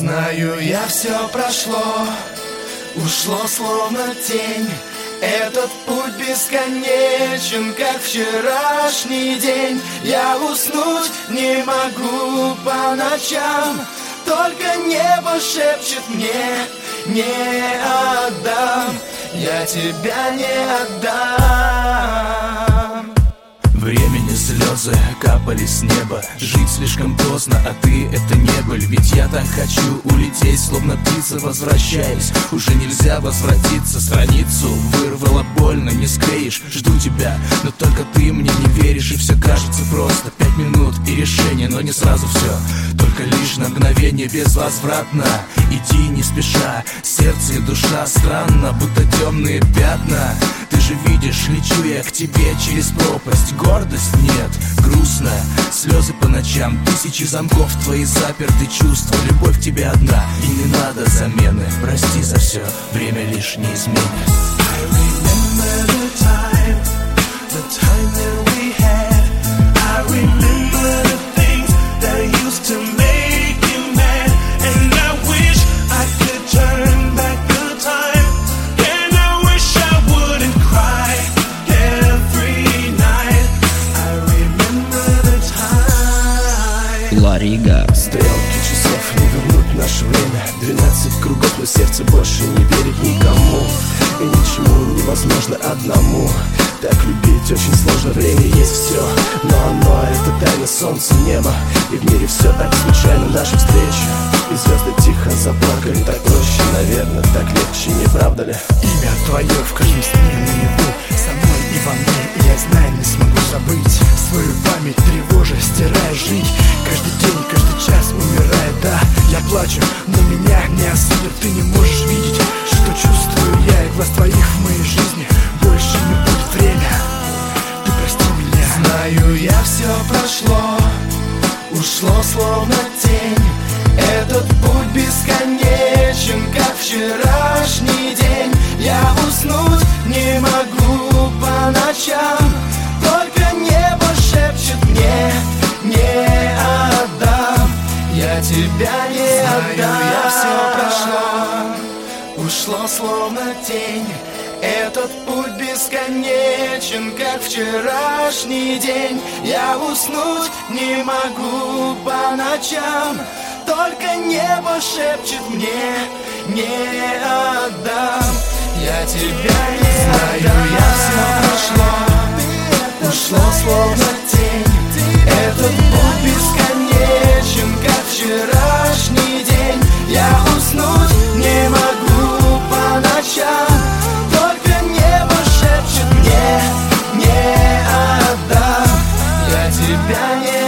Знаю, я все прошло, ушло словно тень. Этот путь бесконечен, как вчерашний день. Я уснуть не могу по ночам, только небо шепчет мне: не отдам, я тебя не отдам. Времени слезы капали с неба. Жить слишком поздно, а ты — это не боль. Ведь я так хочу улететь, словно птица, возвращаясь. Уже нельзя возвратиться, страницу вырвало больно, не склеишь. Жду тебя, но только ты мне не веришь. И все кажется просто, 5 минут и решение, но не сразу все, только лишь на мгновение, безвозвратно. Иди не спеша, сердце и душа странно, будто темные пятна. Ты же видишь, лечу я к тебе через пропасть. Гордость нет, грустно, слезы по ночам. Тысячи замков, твои заперты чувства. Любовь к тебе одна, и не надо замены. Прости за все, время лишь не изменит. Ларига. Стрелки часов не вернут наше время. 12 кругов, но сердце больше не верит никому. И ничему невозможно одному. Так любить очень сложно, время есть все, но оно — это тайна солнца, неба. И в мире все так случайно, наши встречи. И звезды тихо заплакали. Так проще, наверное, так легче, не правда ли? Имя твое в каждом сне наяву, со мной и во мне. И я знаю, не смогу забыть свою память, тревожа, стирая жить. Каждый день, каждый час умирает, да. Я плачу, но меня не осудят. Ты не можешь видеть, что чувствую я. И глаз твоих в моей жизни больше не будет время. Ты прости меня. Знаю, я все прошло, ушло словно тень. Этот путь бесконечен, как вчерашний день. Я уснуть не могу по ночам, только небо шепчет мне: не отдам, я тебя не отдам. Знаю, я все прошло, ушло словно тень. Этот путь бесконечен, как вчерашний день. Я уснуть не могу по ночам, только небо шепчет мне: не отдам, я тебя не отдам. Знаю, я все прошло, ушло словно тень. Этот путь бесконечен, как вчерашний день. Я уснуть не могу по ночам, только небо шепчет мне: не отдам, я тебя не